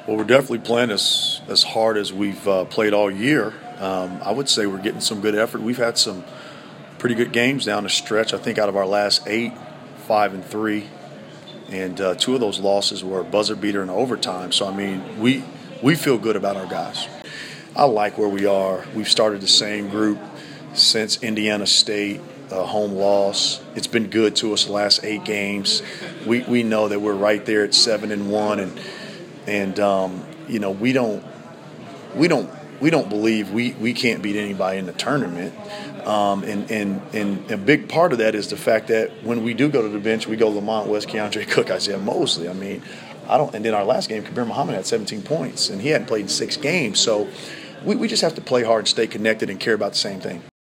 Well, we're definitely playing as hard as we've played all year. I would say we're getting some good effort. We've had some pretty good games down the stretch. I think out of our last 8, 5-3, and 2 of those losses were a buzzer beater in overtime. So I mean, we feel good about our guys. I like where we are. We've started the same group since Indiana State. Home loss. It's been good to us the last 8 games. We know that we're right there at 7-1, and you know we don't believe we can't beat anybody in the tournament. And a big part of that is the fact that when we do go to the bench, we go Lamont West, Keandre Cook, Isaiah Mosley. I mean, and then our last game, Kabir Muhammad had 17 points, and he hadn't played in 6 games. So we just have to play hard and stay connected and care about the same thing.